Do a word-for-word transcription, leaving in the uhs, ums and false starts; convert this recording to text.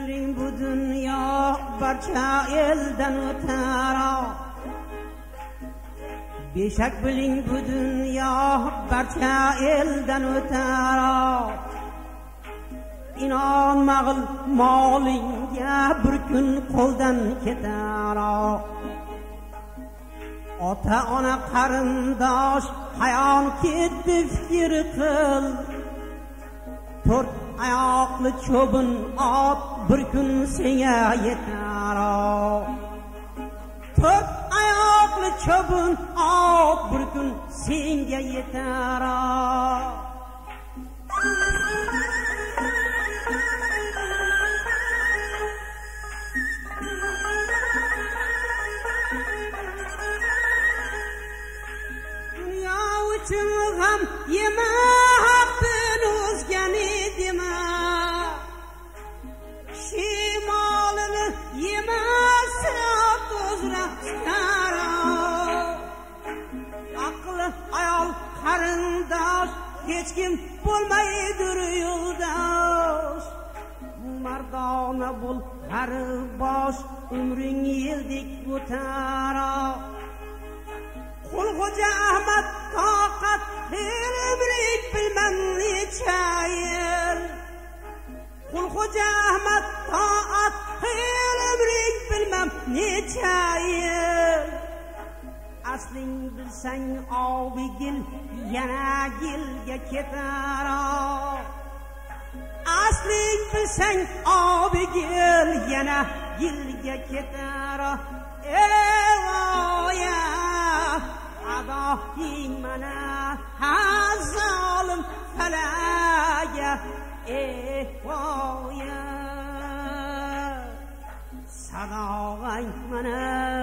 biling bu dunyo barcha eldan o'tar. Beshak biling bu dunyo barcha eldan o'tar. İnanmag'il molingga bir kun qo'ldan ketar. Ota ona qarindosh hayon ketdi fikr qil. To'rt oyoqli cho'bin ot bir kun senga yetar. To'rt oyoqli cho'bin ot bir kun senga yetar. Dunyo uchun ham yema, haqdan o'zgani dema. Shimolini yema, sirot o'zra chiqara. Aqli ayol qarindosh, hech kim bo'lmaydir yo'ldosh. Mardona bo'l g'arbosh, umring yeldek o'tar. Qulxo'ja Ahmad toqat umrik bilmam necha yil. Qulxo'ja Ahmad toqat umrik bilmam necha yil. Asling bilsang obigil yana gilga ketar. Asling bilsang obigil yana gilga ketar. Evoya adohing mana hazolim falaga. Evoya sadog'ang mana